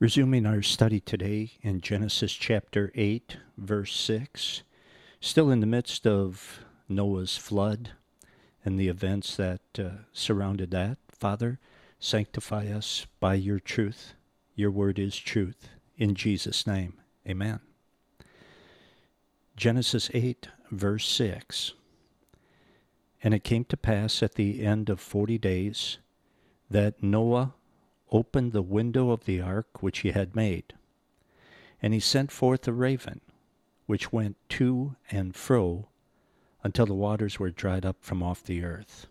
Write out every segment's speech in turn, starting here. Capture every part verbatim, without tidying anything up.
Resuming our study today in Genesis chapter eight, verse six, still in the midst of Noah's flood and the events that uh, surrounded that. Father, sanctify us by your truth. Your word is truth. In Jesus' name, amen. Genesis eight, verse six. And it came to pass at the end of forty days that Noah opened the window of the ark which he had made. And he sent forth a raven, which went to and fro until the waters were dried up from off the earth.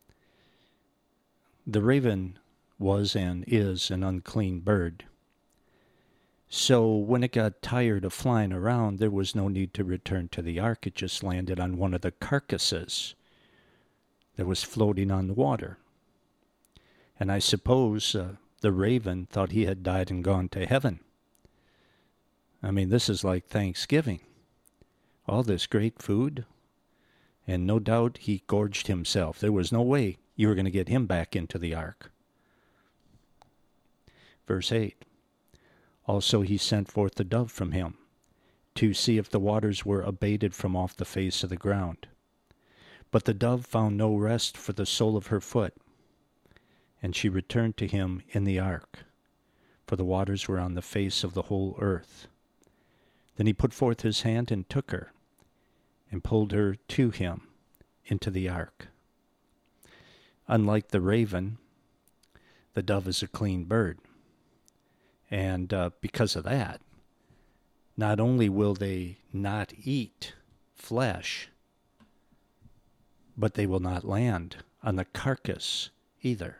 The raven was and is an unclean bird. So when it got tired of flying around, there was no need to return to the ark. It just landed on one of the carcasses that was floating on the water. And I suppose uh, the raven thought he had died and gone to heaven. I mean, this is like Thanksgiving. All this great food, and no doubt he gorged himself. There was no way you were going to get him back into the ark. Verse eight. Also he sent forth the dove from him, to see if the waters were abated from off the face of the ground. But the dove found no rest for the sole of her foot, and she returned to him in the ark, for the waters were on the face of the whole earth. Then he put forth his hand and took her, and pulled her to him into the ark. Unlike the raven, the dove is a clean bird. And uh, because of that, not only will they not eat flesh, but they will not land on the carcass either.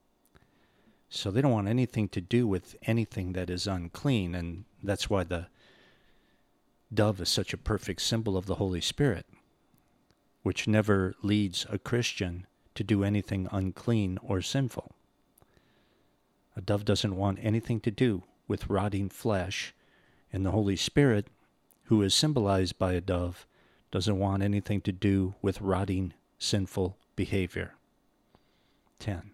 So they don't want anything to do with anything that is unclean, and that's why the dove is such a perfect symbol of the Holy Spirit, which never leads a Christian to do anything unclean or sinful. A dove doesn't want anything to do with rotting flesh, and the Holy Spirit, who is symbolized by a dove, doesn't want anything to do with rotting, sinful behavior. ten.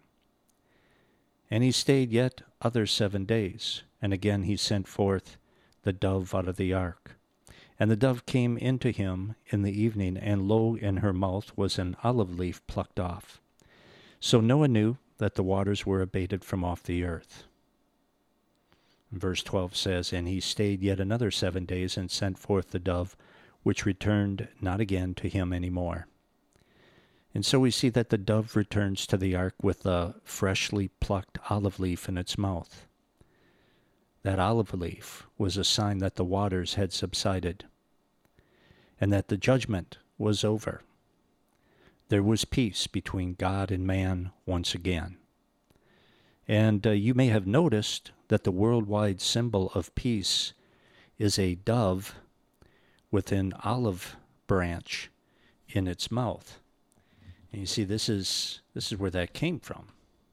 And he stayed yet other seven days, and again he sent forth the dove out of the ark. And the dove came into him in the evening, and lo, in her mouth was an olive leaf plucked off. So Noah knew that the waters were abated from off the earth. Verse twelve says, And he stayed yet another seven days, and sent forth the dove, which returned not again to him any more. And so we see that the dove returns to the ark with a freshly plucked olive leaf in its mouth. That olive leaf was a sign that the waters had subsided, and that the judgment was over. There was peace between God and man once again. And uh, you may have noticed that the worldwide symbol of peace is a dove with an olive branch in its mouth. And you see, this is this is where that came from.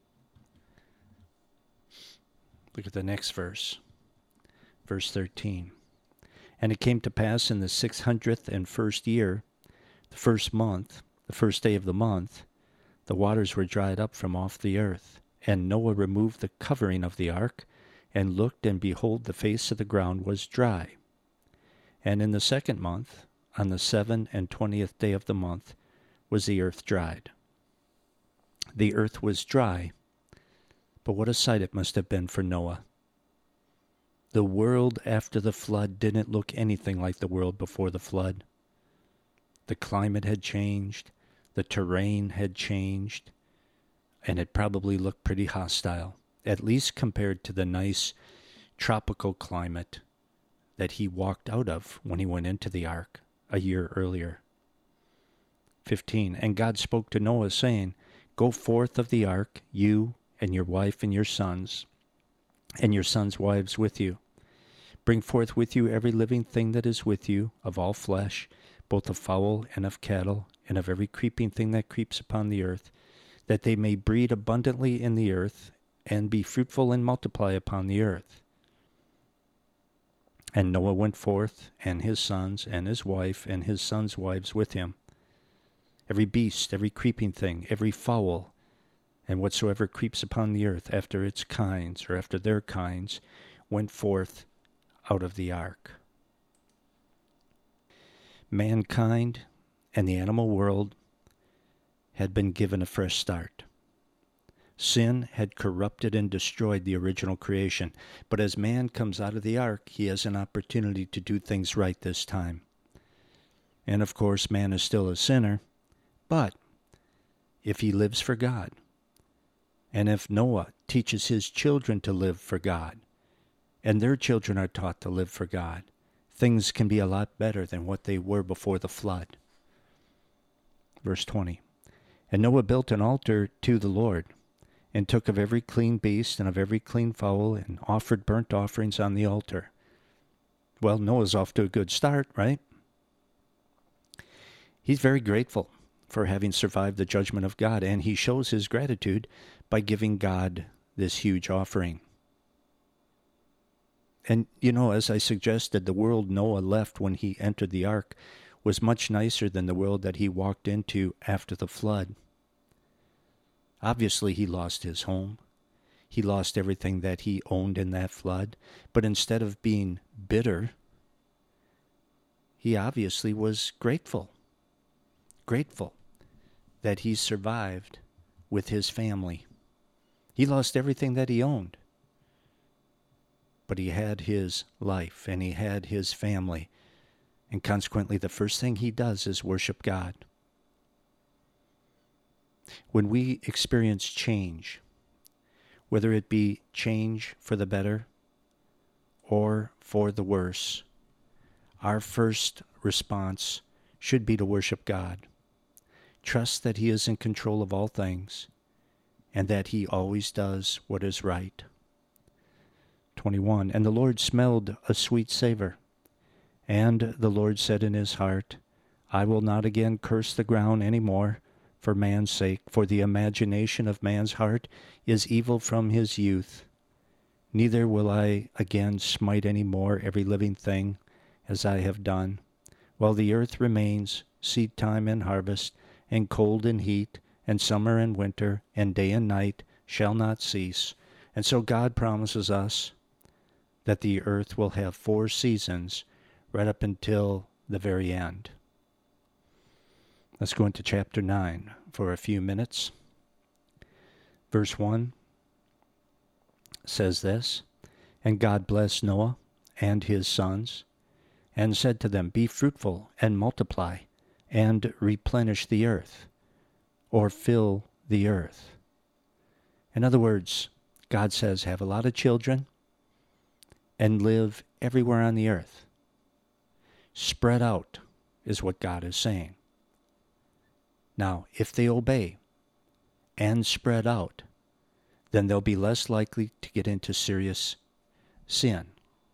Look at the next verse, verse thirteen. And it came to pass in the six hundredth and first year, the first month, the first day of the month, the waters were dried up from off the earth. And Noah removed the covering of the ark, and looked, and behold, the face of the ground was dry. And in the second month, on the seven and twentieth day of the month, was the earth dried. The earth was dry, but what a sight it must have been for Noah. The world after the flood didn't look anything like the world before the flood. The climate had changed, the terrain had changed, and it probably looked pretty hostile, at least compared to the nice tropical climate that he walked out of when he went into the ark a year earlier. fifteen. And God spoke to Noah, saying, Go forth of the ark, you and your wife and your sons, and your sons' wives with you. Bring forth with you every living thing that is with you, of all flesh, both of fowl and of cattle, and of every creeping thing that creeps upon the earth, that they may breed abundantly in the earth, and be fruitful and multiply upon the earth. And Noah went forth, and his sons, and his wife, and his sons' wives with him. Every beast, every creeping thing, every fowl, and whatsoever creeps upon the earth after its kinds, or after their kinds, went forth out of the ark. Mankind and the animal world had been given a fresh start. Sin had corrupted and destroyed the original creation, but as man comes out of the ark, he has an opportunity to do things right this time. And of course, man is still a sinner, but if he lives for God, and if Noah teaches his children to live for God, and their children are taught to live for God, things can be a lot better than what they were before the flood. Verse twenty, and Noah built an altar to the Lord, and took of every clean beast and of every clean fowl, and offered burnt offerings on the altar. Well, Noah's off to a good start, right? He's very grateful for having survived the judgment of God, and he shows his gratitude by giving God this huge offering. And, you know, as I suggested, the world Noah left when he entered the ark was much nicer than the world that he walked into after the flood. Obviously, he lost his home. He lost everything that he owned in that flood. But instead of being bitter, he obviously was grateful. Grateful that he survived with his family. He lost everything that he owned. But he had his life and he had his family. And consequently, the first thing he does is worship God. When we experience change, whether it be change for the better or for the worse, our first response should be to worship God. Trust that he is in control of all things and that he always does what is right. twenty-one, and the Lord smelled a sweet savor. And the Lord said in his heart, I will not again curse the ground any more for man's sake, for the imagination of man's heart is evil from his youth. Neither will I again smite any more every living thing as I have done. While the earth remains, seed time and harvest, and cold and heat, and summer and winter, and day and night shall not cease. And so God promises us that the earth will have four seasons right up until the very end. Let's go into chapter nine for a few minutes. Verse one says this, and God blessed Noah and his sons, and said to them, be fruitful and multiply, and replenish the earth, or fill the earth. In other words, God says, have a lot of children, and live everywhere on the earth. Spread out is what God is saying. Now, if they obey and spread out, then they'll be less likely to get into serious sin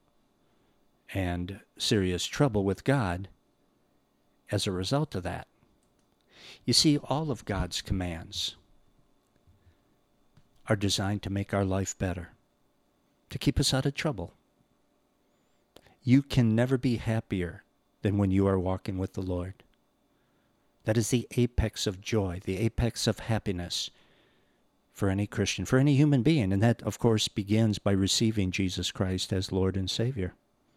and serious trouble with God as a result of that. You see, all of God's commands are designed to make our life better, to keep us out of trouble. You can never be happier than when you are walking with the Lord. That is the apex of joy, the apex of happiness for any Christian, for any human being. And that, of course, begins by receiving Jesus Christ as Lord and Savior.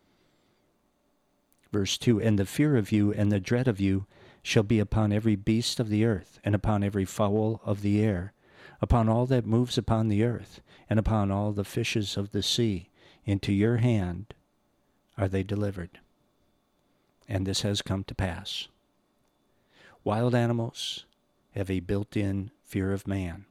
Verse two, and the fear of you and the dread of you shall be upon every beast of the earth, and upon every fowl of the air, upon all that moves upon the earth, and upon all the fishes of the sea. Into your hand are they delivered. And this has come to pass. Wild animals have a built-in fear of man.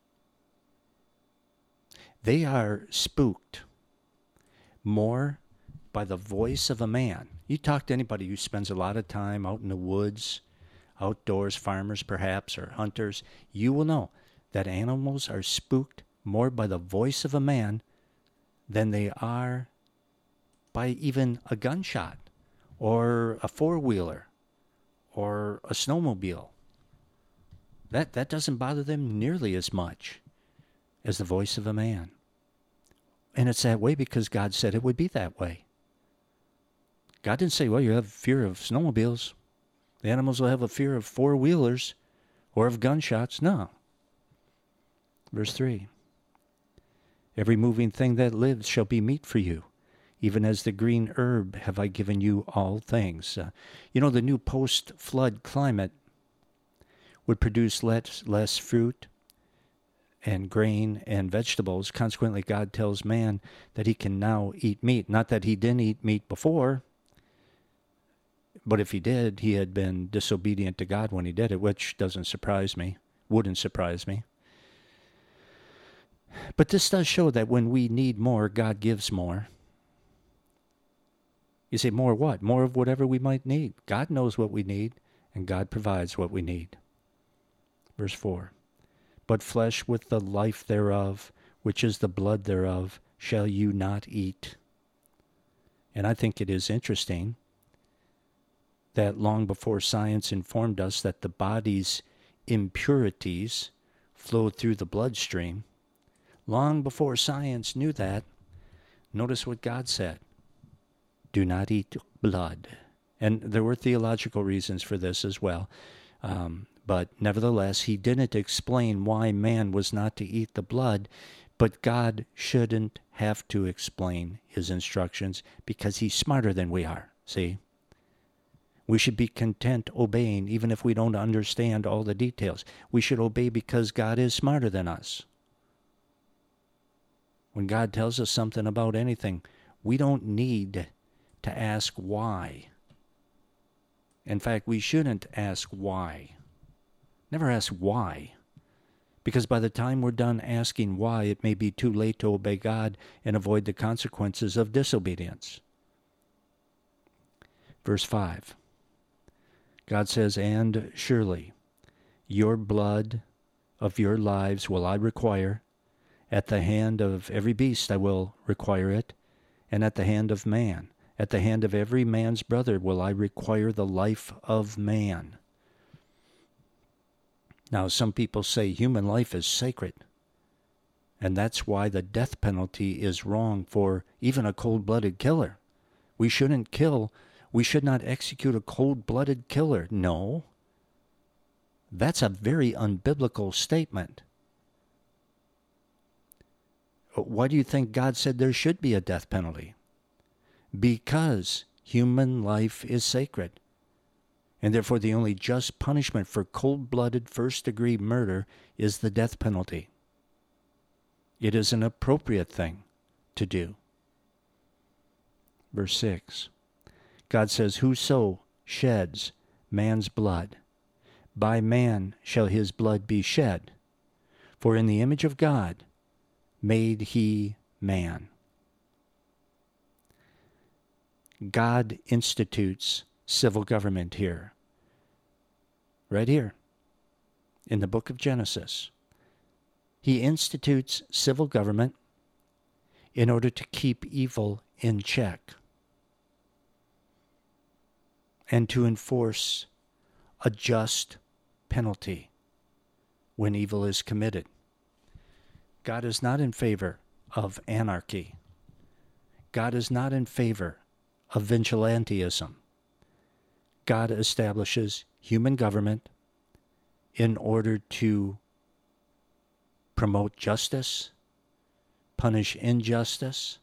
They are spooked more by the voice of a man. You talk to anybody who spends a lot of time out in the woods, outdoors, farmers perhaps, or hunters, you will know that animals are spooked more by the voice of a man than they are by even a gunshot or a four-wheeler or a snowmobile. That, that doesn't bother them nearly as much as the voice of a man. And it's that way because God said it would be that way. God didn't say, well, you have fear of snowmobiles. The animals will have a fear of four-wheelers or of gunshots. No. Verse three. Every moving thing that lives shall be meat for you. Even as the green herb have I given you all things. Uh, you know, the new post-flood climate would produce less, less fruit and grain and vegetables. Consequently, God tells man that he can now eat meat. Not that he didn't eat meat before, but if he did, he had been disobedient to God when he did it, which doesn't surprise me, wouldn't surprise me. But this does show that when we need more, God gives more. You say, more what? More of whatever we might need. God knows what we need, and God provides what we need. Verse four. But flesh with the life thereof, which is the blood thereof, shall you not eat. And I think it is interesting that long before science informed us that the body's impurities flowed through the bloodstream, long before science knew that, notice what God said. Do not eat blood. And there were theological reasons for this as well. Um, but nevertheless, he didn't explain why man was not to eat the blood, but God shouldn't have to explain his instructions because he's smarter than we are, see? We should be content obeying even if we don't understand all the details. We should obey because God is smarter than us. When God tells us something about anything, we don't need to ask why. In fact, we shouldn't ask why. Never ask why. Because by the time we're done asking why, it may be too late to obey God and avoid the consequences of disobedience. Verse five. God says, and surely your blood of your lives will I require. At the hand of every beast I will require it, and at the hand of man. At the hand of every man's brother will I require the life of man. Now, some people say human life is sacred, and that's why the death penalty is wrong for even a cold-blooded killer. We shouldn't kill, we should not execute a cold-blooded killer. No. That's a very unbiblical statement. Why do you think God said there should be a death penalty? Because human life is sacred. And therefore the only just punishment for cold-blooded first-degree murder is the death penalty. It is an appropriate thing to do. Verse six. God says, whoso sheds man's blood, by man shall his blood be shed. For in the image of God made he man. God institutes civil government here. Right here. In the book of Genesis. He institutes civil government in order to keep evil in check. And to enforce a just penalty when evil is committed. God is not in favor of anarchy. God is not in favor of vigilantism. God establishes human government in order to promote justice, punish injustice,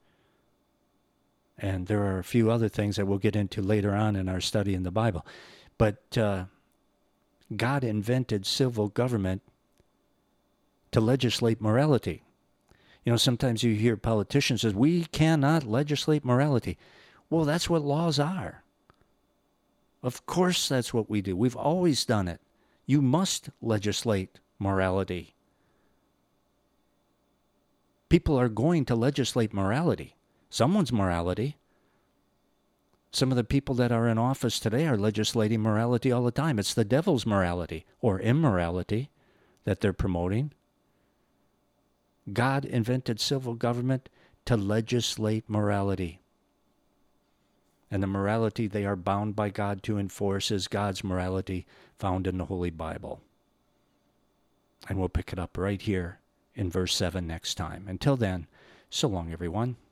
and there are a few other things that we'll get into later on in our study in the Bible. But uh, God invented civil government to legislate morality. You know, sometimes you hear politicians say, we cannot legislate morality. Well, that's what laws are. Of course that's what we do. We've always done it. You must legislate morality. People are going to legislate morality. Someone's morality. Some of the people that are in office today are legislating morality all the time. It's the devil's morality or immorality that they're promoting. God invented civil government to legislate morality. And the morality they are bound by God to enforce is God's morality found in the Holy Bible. And we'll pick it up right here in verse seven next time. Until then, so long, everyone.